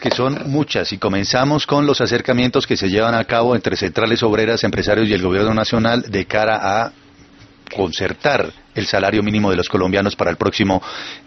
que son muchas, y comenzamos con los acercamientos que se llevan a cabo entre centrales obreras, empresarios y el gobierno nacional de cara a concertar el salario mínimo de los colombianos para el próximo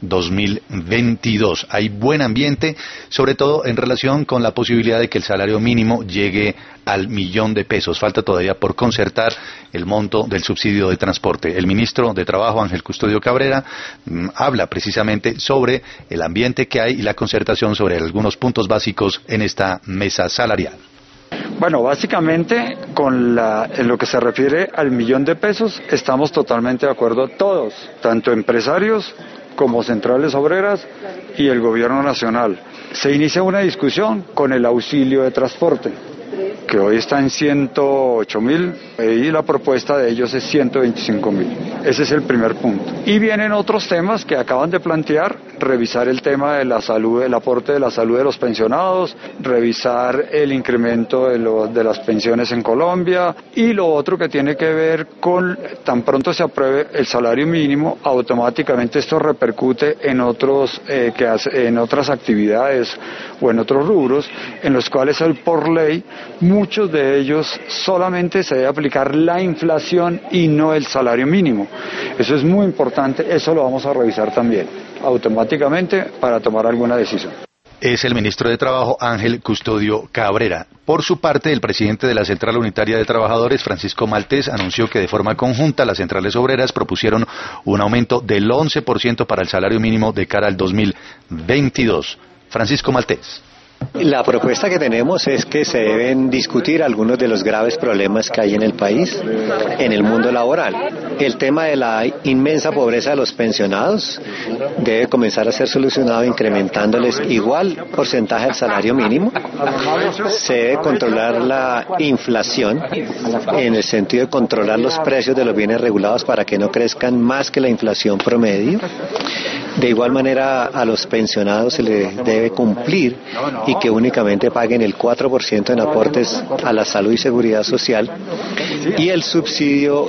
2022. Hay buen ambiente, sobre todo en relación con la posibilidad de que el salario mínimo llegue al $1.000.000. Falta todavía por concertar el monto del subsidio de transporte. El ministro de Trabajo, Ángel Custodio Cabrera, habla precisamente sobre el ambiente que hay y la concertación sobre algunos puntos básicos en esta mesa salarial. Bueno, básicamente en lo que se refiere al $1.000.000 estamos totalmente de acuerdo todos, tanto empresarios como centrales obreras y el gobierno nacional. Se inicia una discusión con el auxilio de transporte, que hoy está en 108.000 y la propuesta de ellos es 125.000. Ese es el primer punto. Y vienen otros temas que acaban de plantear: revisar el tema de la salud, el aporte de la salud de los pensionados, revisar el incremento de las pensiones en Colombia, y lo otro que tiene que ver con, tan pronto se apruebe el salario mínimo, automáticamente esto repercute en en otras actividades o en otros rubros en los cuales hoy por ley muchos de ellos solamente se debe aplicar la inflación y no el salario mínimo. Eso es muy importante, eso lo vamos a revisar también automáticamente para tomar alguna decisión. Es el ministro de Trabajo, Ángel Custodio Cabrera. Por su parte, el presidente de la Central Unitaria de Trabajadores, Francisco Maltés, anunció que de forma conjunta las centrales obreras propusieron un aumento del 11% para el salario mínimo de cara al 2022. Francisco Maltés. La propuesta que tenemos es que se deben discutir algunos de los graves problemas que hay en el país, en el mundo laboral. El tema de la inmensa pobreza de los pensionados debe comenzar a ser solucionado incrementándoles igual porcentaje del salario mínimo. Se debe controlar la inflación en el sentido de controlar los precios de los bienes regulados para que no crezcan más que la inflación promedio. De igual manera, a los pensionados se les debe cumplir y que únicamente paguen el 4% en aportes a la salud y seguridad social, y el subsidio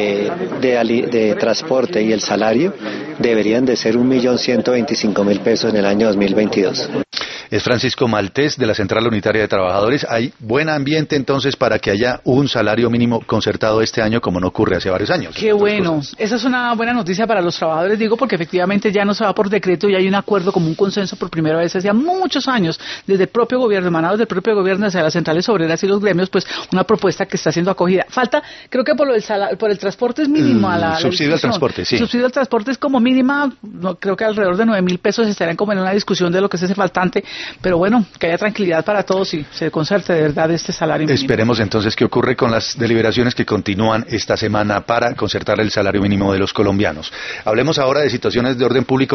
de transporte y el salario deberían de ser $1.125.000 en el año 2022. Es Francisco Maltés, de la Central Unitaria de Trabajadores. Hay buen ambiente entonces para que haya un salario mínimo concertado este año, como no ocurre hace varios años. Qué bueno. Esa es una buena noticia para los trabajadores, digo, porque efectivamente ya no se va por decreto y hay un acuerdo, como un consenso por primera vez hace muchos años, desde el propio gobierno, emanados del propio gobierno hacia las centrales obreras y los gremios, pues una propuesta que está siendo acogida. Falta, creo que por el transporte es mínimo a la subsidio al transporte, sí. El subsidio al transporte es como mínima, creo que alrededor de $9.000 estarían como en una discusión de lo que es ese faltante. Pero bueno, que haya tranquilidad para todos y se concerte de verdad este salario mínimo. Esperemos entonces qué ocurre con las deliberaciones que continúan esta semana para concertar el salario mínimo de los colombianos. Hablemos ahora de situaciones de orden público